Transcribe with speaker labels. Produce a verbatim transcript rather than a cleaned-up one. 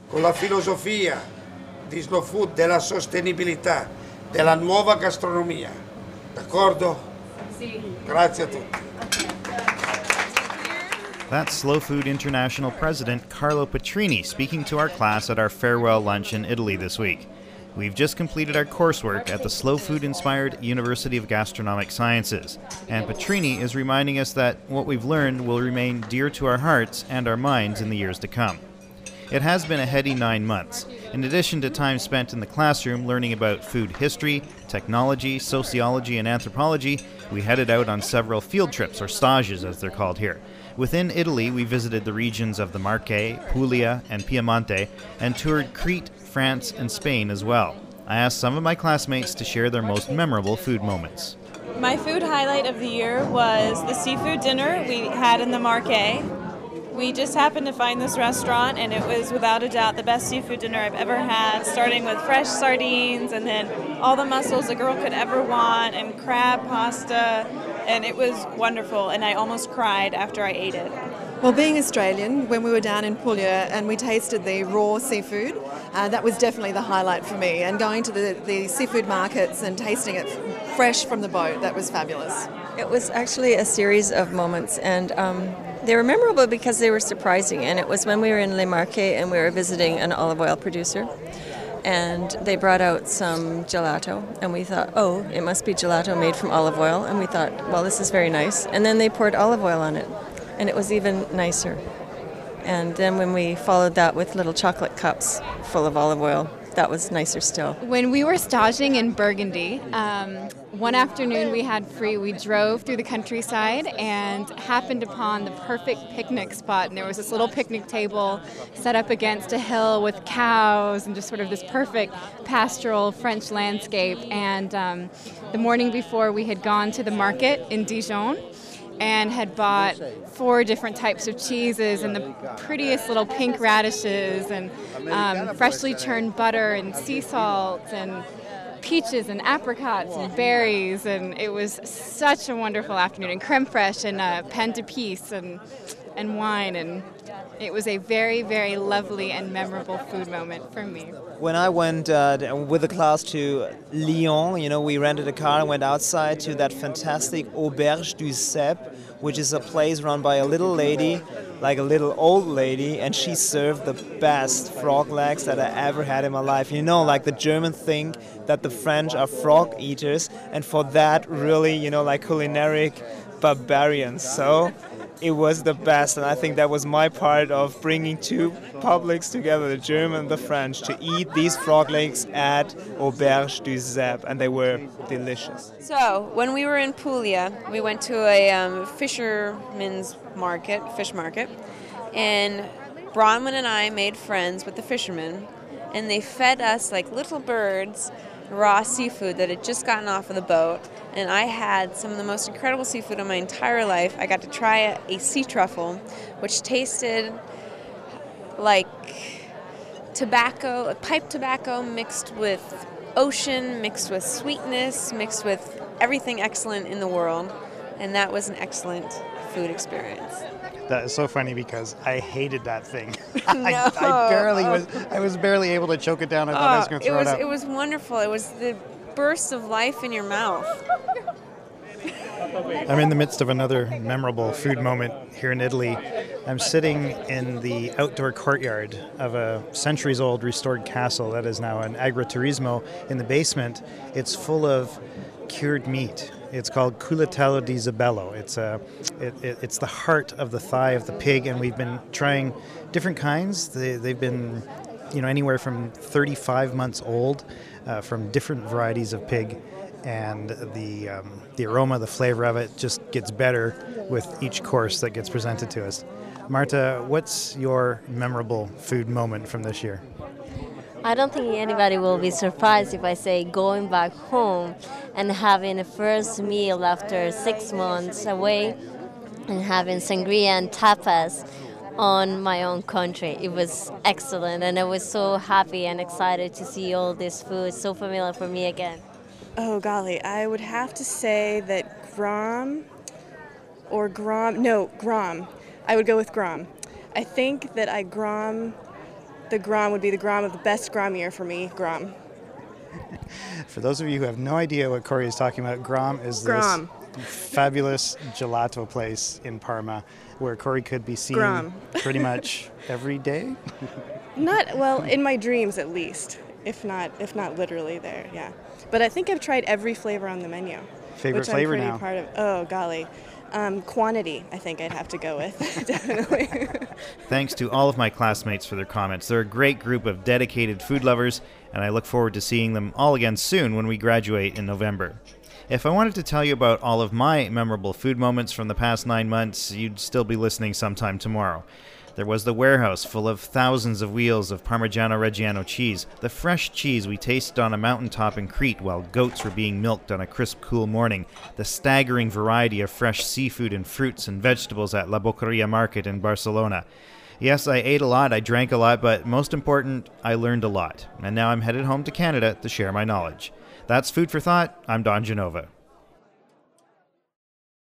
Speaker 1: con la filosofia di Slow Food della sostenibilità, della nuova gastronomia. D'accordo?
Speaker 2: Sì.
Speaker 1: Grazie a tutti.
Speaker 3: That's Slow Food International President Carlo Petrini speaking to our class at our farewell lunch in Italy this week. We've just completed our coursework at the Slow Food-inspired University of Gastronomic Sciences, and Petrini is reminding us that what we've learned will remain dear to our hearts and our minds in the years to come. It has been a heady nine months. In addition to time spent in the classroom learning about food history, technology, sociology, and anthropology, we headed out on several field trips, or stages as they're called here. Within Italy, we visited the regions of the Marche, Puglia, and Piemonte, and toured Crete, France, and Spain as well. I asked some of my classmates to share their most memorable food moments.
Speaker 4: My food highlight of the year was the seafood dinner we had in the Marche. We just happened to find this restaurant, and it was without a doubt the best seafood dinner I've ever had, starting with fresh sardines and then all the mussels a girl could ever want and crab pasta, and it was wonderful, and I almost cried after I ate it.
Speaker 5: Well, being Australian, when we were down in Puglia and we tasted the raw seafood, uh, that was definitely the highlight for me, and going to the, the seafood markets and tasting it fresh from the boat, that was fabulous.
Speaker 6: It was actually a series of moments, and um, they were memorable because they were surprising, and it was when we were in Le Marche and we were visiting an olive oil producer, and they brought out some gelato, and we thought, oh, it must be gelato made from olive oil, and we thought, well, this is very nice, and then they poured olive oil on it, and it was even nicer. And then when we followed that with little chocolate cups full of olive oil, that was nicer still.
Speaker 2: When we were staging in Burgundy, um, one afternoon we had free. We drove through the countryside and happened upon the perfect picnic spot. And there was this little picnic table set up against a hill with cows and just sort of this perfect pastoral French landscape. And um, the morning before, we had gone to the market in Dijon and had bought four different types of cheeses and the prettiest little pink radishes and um, freshly churned butter and sea salt and peaches and apricots and berries, and it was such a wonderful afternoon, and creme fraiche and uh, pain d'épices and and wine, and it was a very, very lovely and memorable food moment for me.
Speaker 7: When I went uh, with the class to Lyon, you know, we rented a car and went outside to that fantastic Auberge du Cep, which is a place run by a little lady, like a little old lady, and she served the best frog legs that I ever had in my life. You know, like the Germans think that the French are frog eaters, and for that, really, you know, like culinary barbarians. So it was the best, and I think that was my part of bringing two publics together, the German and the French, to eat these frog legs at Auberge du Cep, and they were delicious.
Speaker 8: So, when we were in Puglia, we went to a um, fisherman's market, fish market, and Bronwyn and I made friends with the fishermen, and they fed us like little birds raw seafood that had just gotten off of the boat, and I had some of the most incredible seafood in my entire life. I got to try a, a sea truffle, which tasted like tobacco, like pipe tobacco mixed with ocean, mixed with sweetness, mixed with everything excellent in the world, and that was an excellent food experience.
Speaker 9: That is so funny because I hated that thing.
Speaker 8: No.
Speaker 9: I, I barely was. I was barely able to choke it down. I thought
Speaker 8: oh,
Speaker 9: I was going to throw
Speaker 8: it, was,
Speaker 9: it up.
Speaker 8: It was wonderful. It was the burst of life in your mouth.
Speaker 3: I'm in the midst of another memorable food moment here in Italy. I'm sitting in the outdoor courtyard of a centuries-old restored castle that is now an agriturismo in the basement. It's full of cured meat. It's called culatello di Zabello. It's a, it, it, it's the heart of the thigh of the pig, and we've been trying different kinds. They, they've been, you know, anywhere from thirty-five months old, uh, from different varieties of pig, and the um, the aroma, the flavor of it just gets better with each course that gets presented to us. Marta, what's your memorable food moment from this year?
Speaker 10: I don't think anybody will be surprised if I say going back home and having a first meal after six months away and having sangria and tapas on my own country. It was excellent, and I was so happy and excited to see all this food, so familiar for me again.
Speaker 4: Oh, golly, I would have to say that Grom or Grom, no, Grom. I would go with Grom. I think that I Grom
Speaker 11: the Grom would be the Grom of the best Grom year for me, Grom.
Speaker 9: For those of you who have no idea what Corey is talking about, Grom is
Speaker 11: Grom.
Speaker 9: this fabulous gelato place in Parma where Corey could be seen
Speaker 11: Grom.
Speaker 9: pretty much every day.
Speaker 11: Not, well, in my dreams at least, if not if not literally there, yeah. But I think I've tried every flavor on the menu.
Speaker 9: Favorite
Speaker 11: which
Speaker 9: flavor
Speaker 11: I'm pretty
Speaker 9: now?
Speaker 11: Part of, oh, golly. Um, quantity, I think I'd have to go with, definitely.
Speaker 3: Thanks to all of my classmates for their comments. They're a great group of dedicated food lovers, and I look forward to seeing them all again soon when we graduate in November. If I wanted to tell you about all of my memorable food moments from the past nine months, you'd still be listening sometime tomorrow. There was the warehouse full of thousands of wheels of Parmigiano Reggiano cheese, the fresh cheese we tasted on a mountaintop in Crete while goats were being milked on a crisp, cool morning, the staggering variety of fresh seafood and fruits and vegetables at La Boqueria Market in Barcelona. Yes, I ate a lot, I drank a lot, but most important, I learned a lot. And now I'm headed home to Canada to share my knowledge. That's Food for Thought. I'm Don Genova.